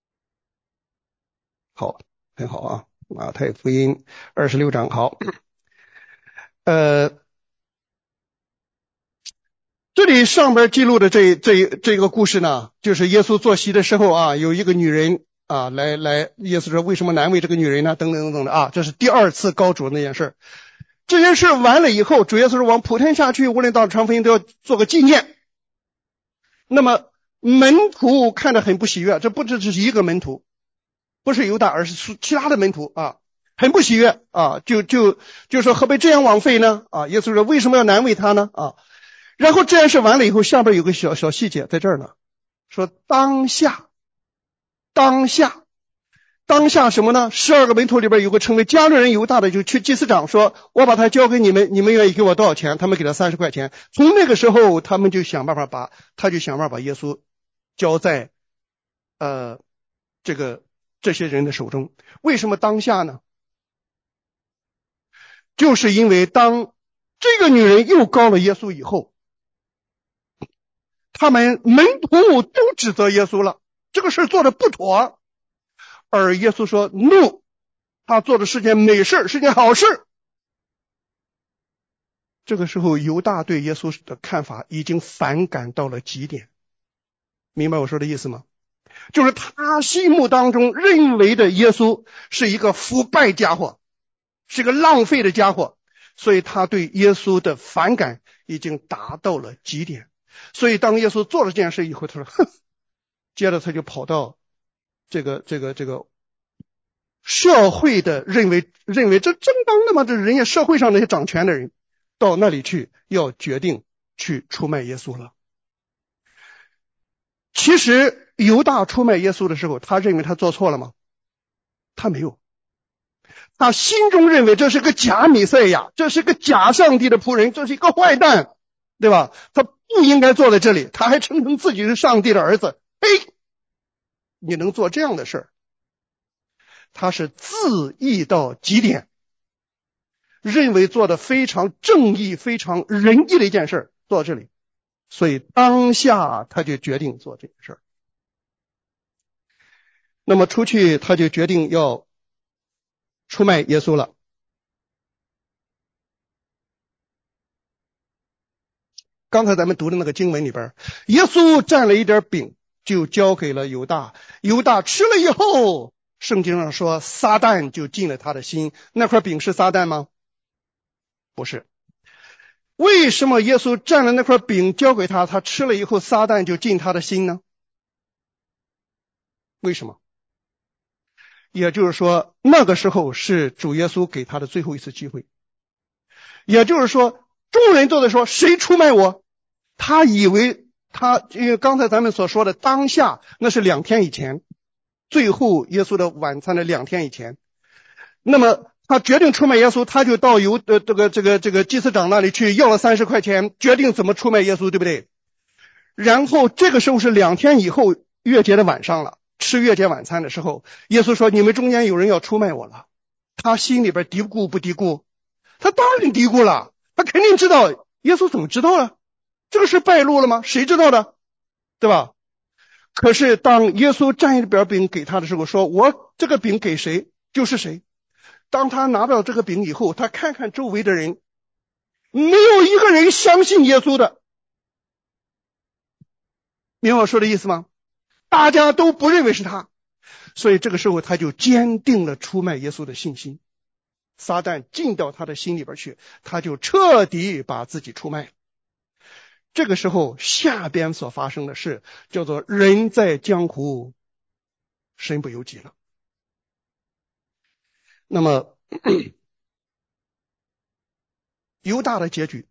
好，很好啊。马太福音26章，好。这里上边记录的这个故事呢，就是耶稣坐席的时候啊，有一个女人啊来，耶稣说为什么难为这个女人呢？等等等等的啊，这是第二次高主那件事。这件事完了以后，主耶稣说往普天下去，无论到长福音都要做个纪念。 那么门徒看得很不喜悦，这不只是一个门徒，不是犹大，而是其他的门徒啊，很不喜悦啊，就说何必这样枉费呢？啊，耶稣说为什么要难为他呢？啊，然后这件事完了以后，下边有个小细节在这儿呢，说当下什么呢？12个门徒里边有个称为加略人犹大的，就去祭司长说，我把他交给你们，你们愿意给我多少钱？他们给他30块钱。从那个时候，他就想办法把耶稣交在这些人的手中。为什么当下呢？就是因为当这个女人又告了耶稣以后，他们门徒都指责耶稣了，这个事做得不妥。而耶稣说 no， 他做的是件美事，是件好事。这个时候犹大对耶稣的看法已经反感到了极点，明白我说的意思吗？就是他心目当中认为的耶稣是一个腐败家伙，是个浪费的家伙，所以他对耶稣的反感已经达到了极点。所以当耶稣做了这件事以后，他说哼，接着他就跑到这个社会的认为这正当的吗？这人家社会上那些掌权的人到那里去，要决定去出卖耶稣了。其实犹大出卖耶稣的时候，他认为他做错了吗？他没有，他心中认为这是个假弥赛亚，这是个假上帝的仆人，这是一个坏蛋，对吧？他不应该坐在这里，他还称自己是上帝的儿子。嘿，你能做这样的事儿？他是自义到极点，认为做的非常正义非常仁义的一件事，做到这里，所以当下他就决定做这件事。那么出去他就决定要出卖耶稣了。刚才咱们读的那个经文里边，耶稣蘸了一点饼就交给了犹大，犹大吃了以后，圣经上说撒旦就进了他的心。那块饼是撒旦吗？不是。为什么耶稣蘸了那块饼交给他，他吃了以后撒旦就进他的心呢？为什么？也就是说那个时候是主耶稣给他的最后一次机会。也就是说众人都在说谁出卖我，他以为因为刚才咱们所说的当下那是2天以前，最后耶稣的晚餐的2天以前，那么他决定出卖耶稣，他就到这个祭司长那里去要了30块钱，决定怎么出卖耶稣，对不对？然后这个时候是2天以后月节的晚上了，吃月节晚餐的时候，耶稣说你们中间有人要出卖我了。他心里边嘀咕不嘀咕？他当然嘀咕了，他肯定知道。耶稣怎么知道了？这个是败露了吗？谁知道的，对吧？可是当耶稣蘸一点饼给他的时候，说我这个饼给谁就是谁。当他拿到这个饼以后，他看看周围的人，没有一个人相信耶稣的。明白我说的意思吗？大家都不认为是他，所以这个时候他就坚定了出卖耶稣的信心。撒旦进到他的心里边去，他就彻底把自己出卖了。这个时候下边所发生的事叫做人在江湖身不由己了。那么犹大的结局，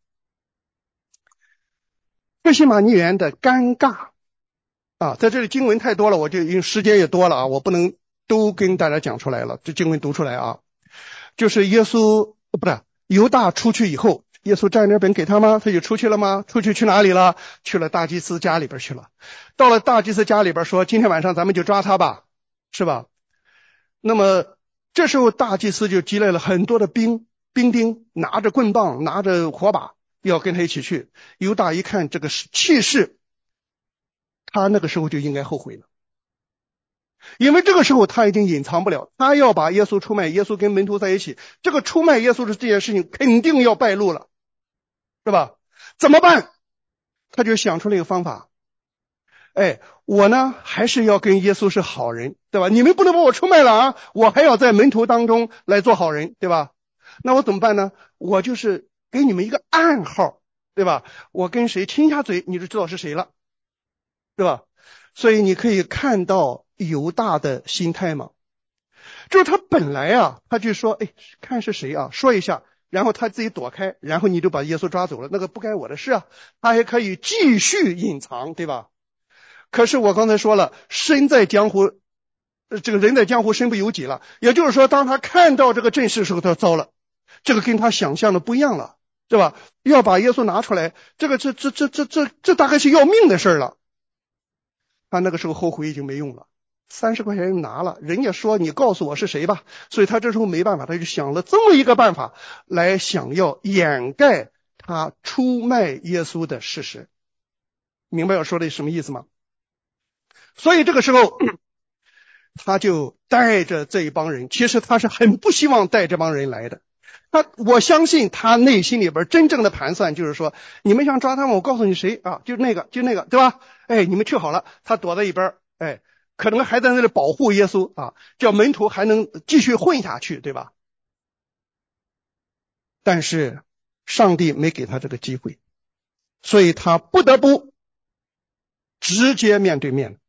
客西马尼园的尴尬啊，在这里经文太多了，我就因为时间也多了啊，我不能都跟大家讲出来了，这经文读出来啊。就是耶稣犹大出去以后，耶稣蘸点饼给他吗？他就出去了吗？出去哪里了？去了大祭司家里边去了。到了大祭司家里边说今天晚上咱们就抓他吧，是吧？那么这时候大祭司就集来了很多的兵丁，拿着棍棒拿着火把要跟他一起去。犹大一看这个气势，他那个时候就应该后悔了，因为这个时候他已经隐藏不了，他要把耶稣出卖，耶稣跟门徒在一起，这个出卖耶稣的这件事情肯定要败露了，是吧？怎么办？他就想出了一个方法，我呢还是要跟耶稣是好人，对吧？你们不能把我出卖了啊，我还要在门徒当中来做好人，对吧？那我怎么办呢？我就是给你们一个暗号，对吧？我跟谁亲一下嘴你就知道是谁了。 对吧？所以你可以看到犹大的心态嘛，就是他本来啊，他就说，哎，看是谁啊，说一下，然后他自己躲开，然后你就把耶稣抓走了，那个不该我的事啊，他还可以继续隐藏，对吧？可是我刚才说了，身在江湖，这个人在江湖身不由己了，也就是说，当他看到这个阵势的时候，他糟了，这个跟他想象的不一样了，对吧？要把耶稣拿出来，这大概是要命的事了。他那个时候后悔已经没用了，30块钱拿了，人家说你告诉我是谁吧，所以他这时候没办法，他就想了这么一个办法来想要掩盖他出卖耶稣的事实。明白我说的什么意思吗？所以这个时候他就带着这一帮人，其实他是很不希望带这帮人来的。我相信他内心里边真正的盘算就是说，你们想抓他们，我告诉你谁啊，就那个，对吧？哎，你们去好了，他躲在一边，哎，可能还在那里保护耶稣啊，叫门徒还能继续混下去，对吧？但是上帝没给他这个机会，所以他不得不直接面对面。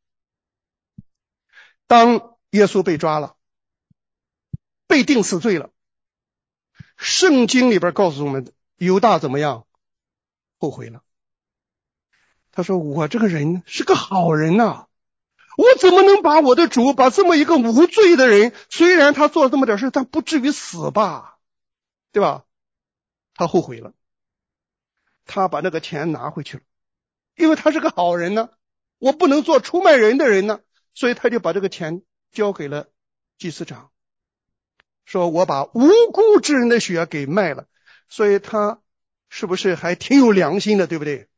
当耶稣被抓了，被定死罪了，圣经里边告诉我们，犹大怎么样？后悔了。他说，我这个人是个好人呐，我怎么能把我的主，把这么一个无罪的人，虽然他做了这么点事，但不至于死吧，对吧？他后悔了，他把那个钱拿回去了，因为他是个好人呢，我不能做出卖人的人呢，所以他就把这个钱交给了祭司长，说我把无辜之人的血给卖了，所以他是不是还挺有良心的，对不对？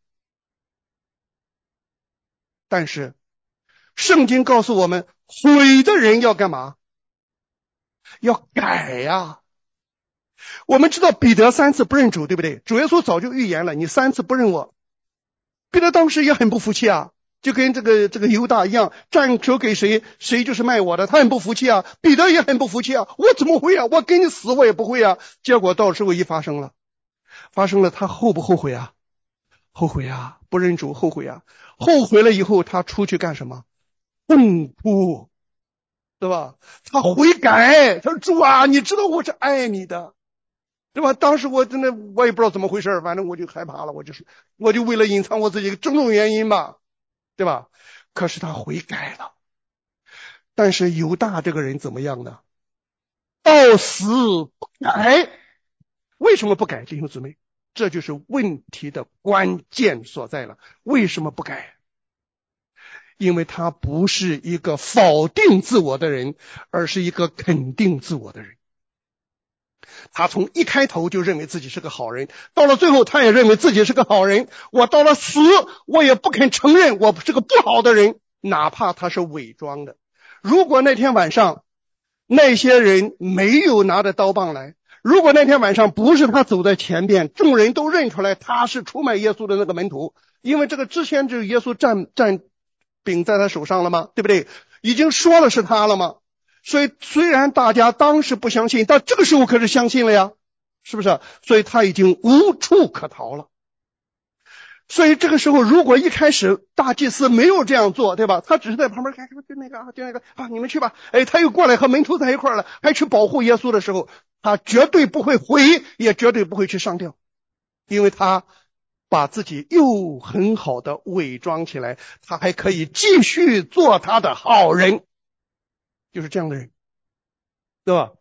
但是圣经告诉我们，悔的人要干嘛？要改呀。我们知道彼得3次不认主，对不对？主耶稣早就预言了，你3次不认我。彼得当时也很不服气啊，就跟这个犹大一样，站手给谁，谁就是卖我的，他很不服气啊。彼得也很不服气啊，我怎么会啊？我跟你死我也不会啊。结果到时候一发生了，他后不后悔啊？后悔啊，不认主后悔啊。后悔了以后，他出去干什么？痛哭，对吧？他悔改，他说主啊，你知道我是爱你的，对吧？当时我真的我也不知道怎么回事，反正我就害怕了，我就为了隐藏我自己种种原因吧，对吧？可是他悔改了。但是犹大这个人怎么样呢？到死不改。为什么不改，弟兄姊妹？这就是问题的关键所在了。为什么不改？因为他不是一个否定自我的人，而是一个肯定自我的人。他从一开头就认为自己是个好人，到了最后他也认为自己是个好人。我到了死，我也不肯承认我是个不好的人，哪怕他是伪装的。如果那天晚上那些人没有拿着刀棒来，如果那天晚上不是他走在前边，众人都认出来他是出卖耶稣的那个门徒，因为这个之前就是耶稣占饼在他手上了吗？对不对？已经说了是他了吗？所以虽然大家当时不相信，但这个时候可是相信了呀，是不是？所以他已经无处可逃了。所以这个时候如果一开始大祭司没有这样做，对吧？他只是在旁边看，就那个啊，你们去吧。哎，他又过来和门徒在一块了，还去保护耶稣的时候，他绝对不会悔，也绝对不会去上吊，因为他把自己又很好的伪装起来，他还可以继续做他的好人，就是这样的人，对吧？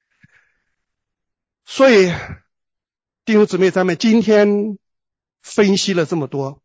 所以弟兄姊妹，咱们今天分析了这么多，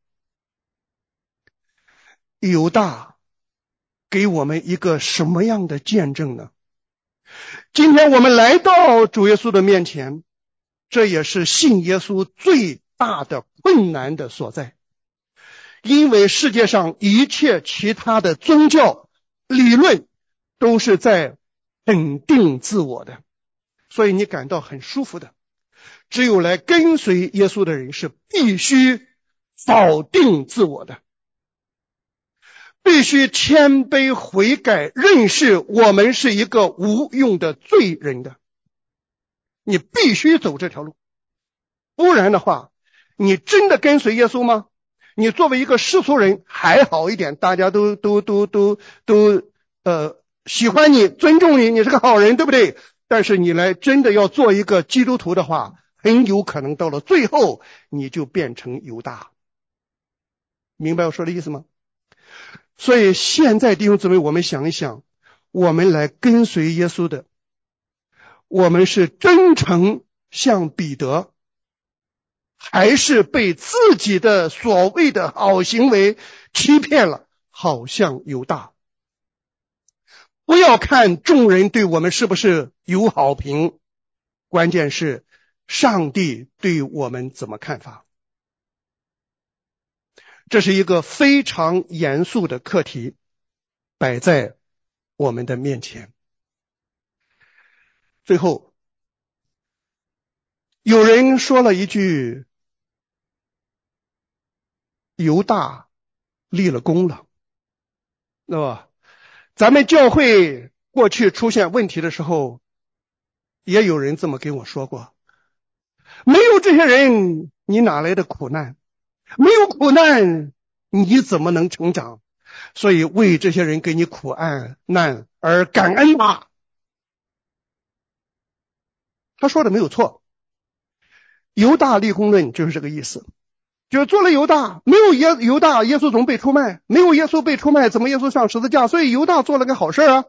犹大给我们一个什么样的见证呢？今天我们来到主耶稣的面前，这也是信耶稣最大的困难的所在，因为世界上一切其他的宗教理论都是在肯定自我的，所以你感到很舒服的。只有来跟随耶稣的人是必须否定自我的，必须谦卑悔改，认识我们是一个无用的罪人的。你必须走这条路，不然的话，你真的跟随耶稣吗？ 你作为一个世俗人还好一点，大家都喜欢你，尊重你，你是个好人，对不对？但是你来真的要做一个基督徒的话，很有可能到了最后你就变成犹大。明白我说的意思吗？所以现在弟兄姊妹，我们想一想，我们来跟随耶稣的，我们是真诚像彼得，还是被自己的所谓的好行为欺骗了，好像犹大。不要看众人对我们是不是有好评，关键是上帝对我们怎么看法。这是一个非常严肃的课题，摆在我们的面前。最后，有人说了一句，犹大立了功了，对吧？咱们教会过去出现问题的时候，也有人这么跟我说过，没有这些人，你哪来的苦难？没有苦难，你怎么能成长？所以为这些人给你苦难而感恩吧。他说的没有错，犹大立功论就是这个意思，就是做了犹大，没有犹大，耶稣怎么被出卖？没有耶稣被出卖，怎么耶稣上十字架？所以犹大做了个好事啊，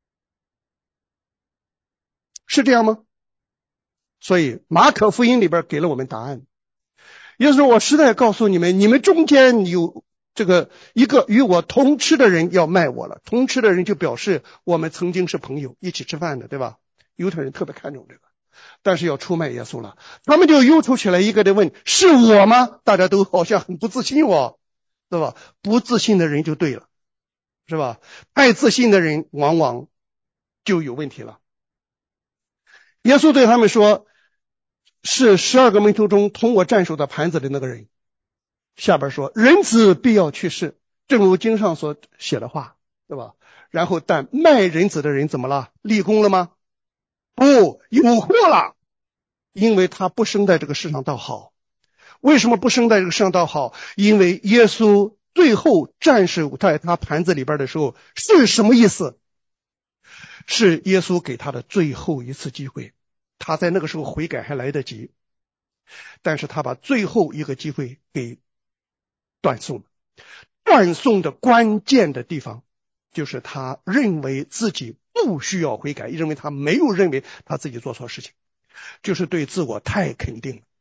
是这样吗？所以马可福音里边给了我们答案。耶稣说，我实在告诉你们，你们中间有这个一个与我同吃的人要卖我了。同吃的人就表示我们曾经是朋友，一起吃饭的，对吧？犹太人特别看重这个，但是要出卖耶稣了，他们就忧愁起来，一个人问，是我吗？大家都好像很不自信哦，对吧？不自信的人就对了，是吧？太自信的人往往就有问题了。耶稣对他们说，是12个门徒中同我蘸手的盘子的那个人。下边说，人子必要去世，正如经上所写的话，对吧？然后但卖人子的人怎么了？立功了吗？不，有祸了，因为他不生在这个世上倒好。为什么不生在这个世上倒好？因为耶稣最后蘸手在他盘子里边的时候是什么意思？是耶稣给他的最后一次机会，他在那个时候悔改还来得及，但是他把最后一个机会给断送了。断送的关键的地方就是他认为自己不需要悔改，认为他没有认为他自己做错事情，就是对自我太肯定了。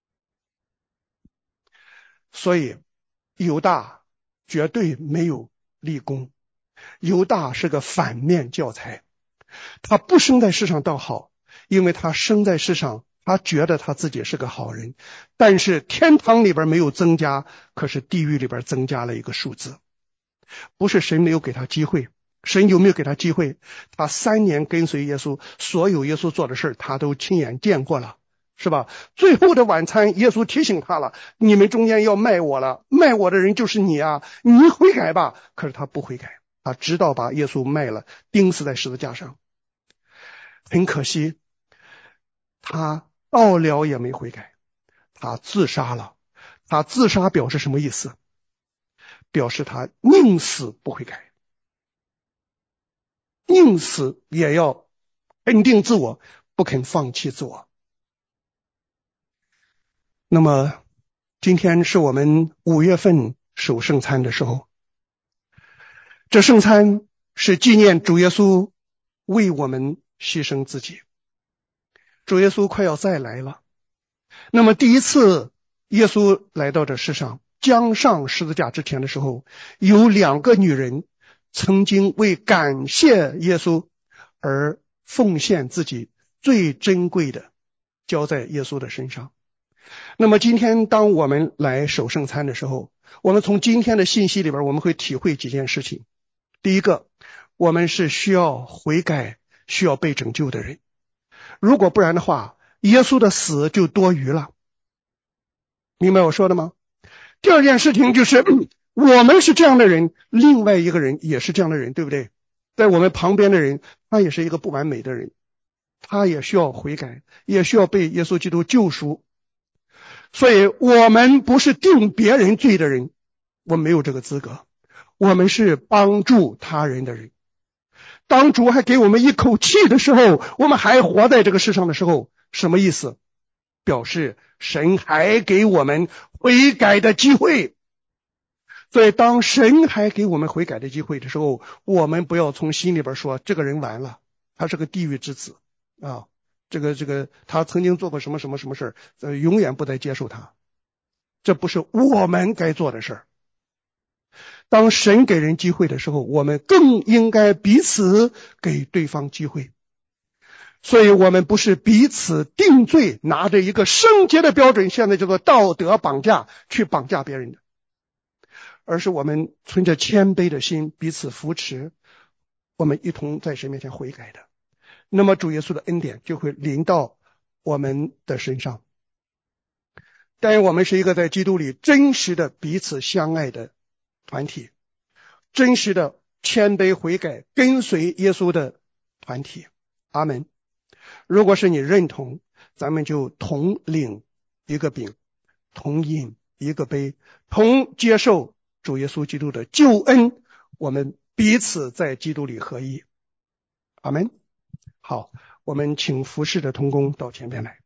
所以犹大绝对没有立功，犹大是个反面教材。他不生在世上倒好，因为他生在世上，他觉得他自己是个好人，但是天堂里边没有增加，可是地狱里边增加了一个数字。不是神没有给他机会，神有没有给他机会？他3年跟随耶稣，所有耶稣做的事他都亲眼见过了，是吧？最后的晚餐，耶稣提醒他了，你们中间要卖我了，卖我的人就是你啊，你悔改吧。可是他不悔改，他直到把耶稣卖了，钉死在十字架上。很可惜，他到了也没悔改，他自杀了。他自杀表示什么意思？表示他宁死不悔改，宁死也要肯定自我，不肯放弃自我。那么今天是我们5月份守圣餐的时候，这圣餐是纪念主耶稣为我们牺牲自己。主耶稣快要再来了，那么第一次耶稣来到这世上，将上十字架之前的时候，有2个女人曾经为感谢耶稣而奉献自己最珍贵的交在耶稣的身上。那么今天当我们来守圣餐的时候，我们从今天的信息里边，我们会体会几件事情。第一个，我们是需要悔改，需要被拯救的人，如果不然的话，耶稣的死就多余了。明白我说的吗？第二件事情就是我们是这样的人，另外一个人也是这样的人，对不对？在我们旁边的人，他也是一个不完美的人，他也需要悔改，也需要被耶稣基督救赎。所以我们不是定别人罪的人， 我们没有这个资格。我们是帮助他人的人。当主还给我们一口气的时候，我们还活在这个世上的时候，什么意思？表示神还给我们悔改的机会。所以当神还给我们悔改的机会的时候，我们不要从心里边说这个人完了，他是个地狱之子啊，这个他曾经做过什么什么什么事永远不再接受他。这不是我们该做的事儿。当神给人机会的时候，我们更应该彼此给对方机会。所以我们不是彼此定罪，拿着一个圣洁的标准，现在叫做道德绑架，去绑架别人的，而是我们存着谦卑的心彼此扶持，我们一同在神面前悔改的。那么主耶稣的恩典就会临到我们的身上。但愿我们是一个在基督里真实的彼此相爱的团体，真实的谦卑悔改跟随耶稣的团体。阿们。如果是你认同，咱们就同领一个饼，同饮一个杯，同接受主耶稣基督的救恩，我们彼此在基督里合一。阿们。好，我们请服侍的同工到前边来。